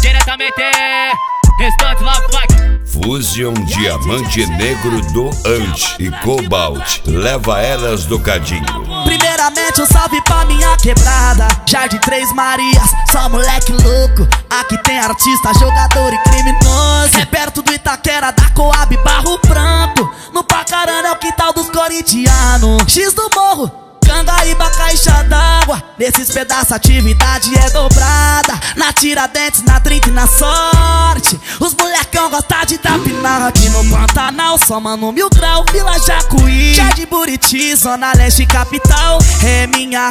diretamente Restante Love Funk. Fusion diamante negro do Ant e Cobalt, leva elas do cadinho. Primeiramente um salve pra minha quebrada, Jardim Três Marias, só moleque louco. Aqui tem artista, jogador e criminoso. É perto do Itaquera, da Coab, Barro Branco. No Pacarana é o quintal dos corintianos. X do Morro, Cangaíba, caixa d'água. Nesses pedaços a atividade é dobrada. Na Tiradentes, na 30 e na Sorte. Os molecão gostam de tapinar. Aqui no Pantanal, só mano Mil Grau, Vila Jacuí, Jardim Buriti, Zona Leste Capital. É minha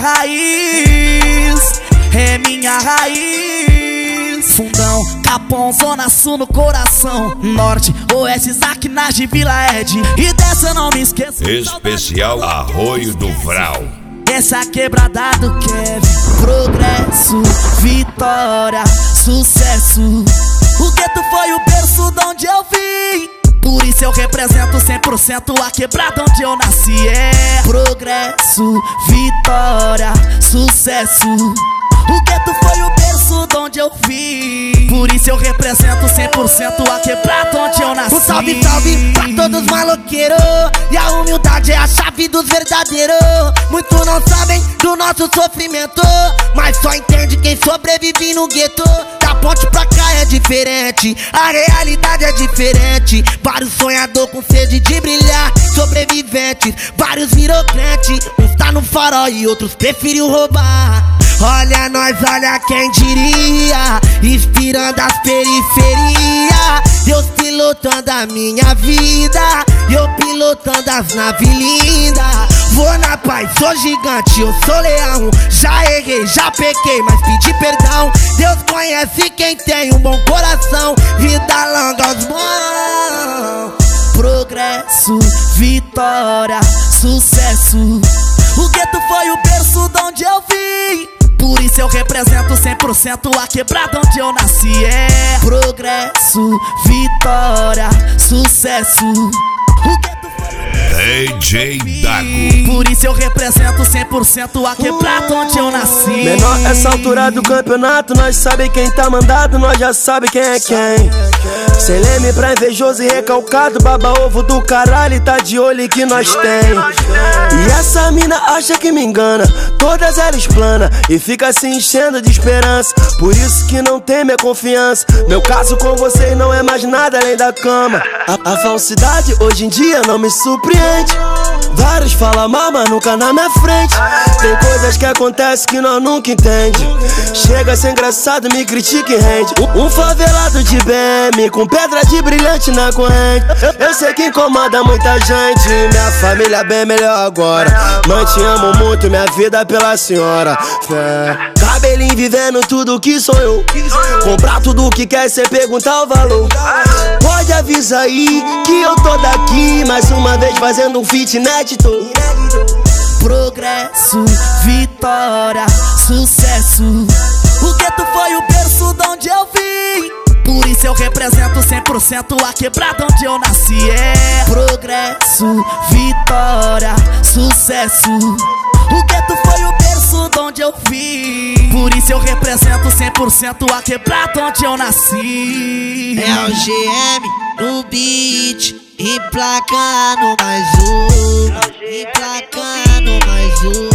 raiz, é minha raiz. Fundão, Capão, Zona Sul no coração. Norte, Oeste, Zaquinagem, Vila Ed. E dessa eu não me esqueço. Especial Arroio do Vral. Essa quebrada do Kevin, progresso, vitória, sucesso. O gueto foi o berço de onde eu vim, por isso eu represento 100% a quebrada onde eu nasci. É progresso, vitória, sucesso. O gueto foi o berço de onde eu vim, por isso eu represento 100% a quebrada onde eu nasci. Um salve, salve pra todos os maloqueiros, e a humildade é a chave dos verdadeiros. Muitos não sabem do nosso sofrimento, mas só entende quem sobrevive no gueto. Da ponte pra cá é diferente, a realidade é diferente. Vários sonhadores com sede de brilhar, sobreviventes, vários virou crente. Uns tá no farol e outros preferiu roubar. Olha nós, olha quem diria, inspirando as periferias. Deus pilotando a minha vida, eu pilotando as naves lindas. Vou na paz, sou gigante, eu sou leão. Já errei, já pequei, mas pedi perdão. Deus conhece quem tem um bom coração. Vida longa aos mãos. Progresso, vitória, sucesso. O gueto foi o berço de onde eu vim, por isso eu represento 100% a quebrada onde eu nasci. É progresso, vitória, sucesso. O gueto DJ Dago. Por isso eu represento 100% a quebrada onde eu nasci. Menor, essa altura do campeonato, nós sabe quem tá mandado, nós já sabe quem é quem. Sem leme pra invejoso e recalcado, baba ovo do caralho, tá de olho em que nós tem. E essa mina acha que me engana, todas elas plana e fica se enchendo de esperança. Por isso que não tem minha confiança. Meu caso com vocês não é mais nada além da cama. A falsidade hoje em dia não me surpreende. Vários falam mal, mas nunca na minha frente. Tem coisas que acontecem que nós nunca entende. Chega a ser engraçado, me critica e rende. Um favelado de BM com pedra de brilhante na corrente. Eu sei que incomoda muita gente. Minha família é bem melhor agora. Mãe, te amo muito, minha vida é pela senhora. Fé. Cabelinho vivendo tudo que sonhou. Comprar tudo que quer sem perguntar o valor. Pode avisar aí que eu tô daqui mais uma vez fazendo um feat inédito. Progresso, vitória, sucesso. O gueto foi o berço de onde eu vim, por isso eu represento 100% a quebrada onde eu nasci. É progresso, vitória, sucesso. O gueto foi o berço de onde eu vim, por isso eu represento 100% a quebrada onde eu nasci. É o GM no beat, emplacando mais um, emplacando mais um.